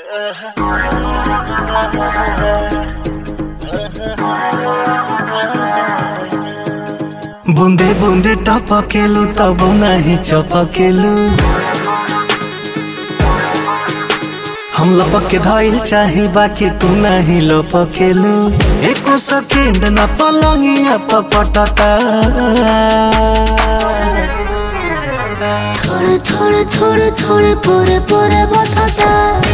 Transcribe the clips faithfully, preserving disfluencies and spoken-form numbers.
बूंदे बूंदे टपकेलू तब नहीं चपकेलू। हम लपक के धइल चाही बाकी तू नहीं लपकेलू। एको सेकेंड न पलंगिया पपटता। थोड़े थोड़े थोड़े थोड़े पोरे पोरे बथता।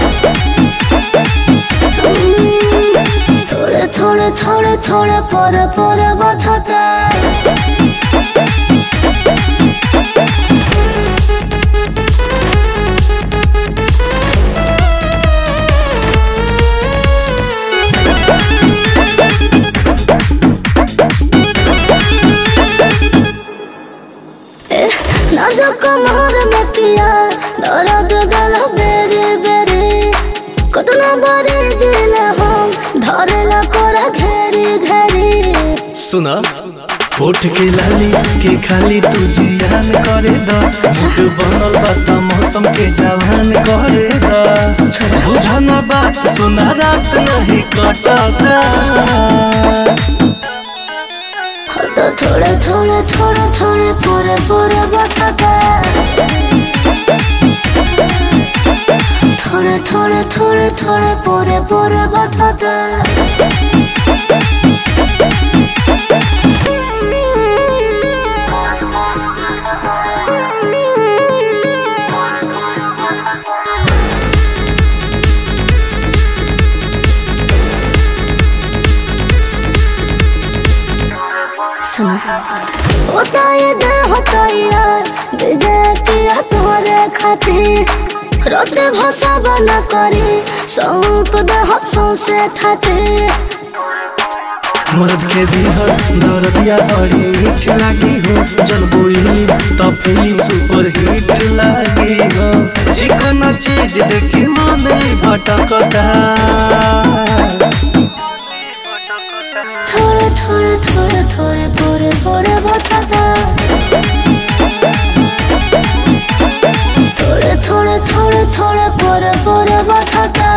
थोड़े थोड़े थोड़े थोड़े पोरे पोरे बथता। ना जो कमर में किया दर्द गला बेरे बेरे। कितना बारी दिल हम धरेला कोरा घेरी घेरी। सुना उठ के लाली के खाली तू जियान करे द। झूठ बनल बात मौसम के जवान करे द। बुझना बात सुना रात नहीं कटता। तो थोड़े थोड़े थोड़े थोड़े पूरे पूरे बथता। थोड़े थोड़े थोड़े थोड़े पूरे पूरे बथता। सुनो होता ये दे होता यार दिजे किया तुम्हारे खातिर। रोते भाषा बना करी सौंप दे हाथों से थाते। मर्द के दिहर दर्दिया बड़ी मीठ लागी हो। जल बोई तो फीलिंग सुपर हिट लागी हो। चिकन चीज देखी मन भटकता। थोड़े थोड़े थोड़े थोड़े पूरे पूरे बथता। थोड़े थोड़े थोड़े थोड़े पूरे पूरे बथता।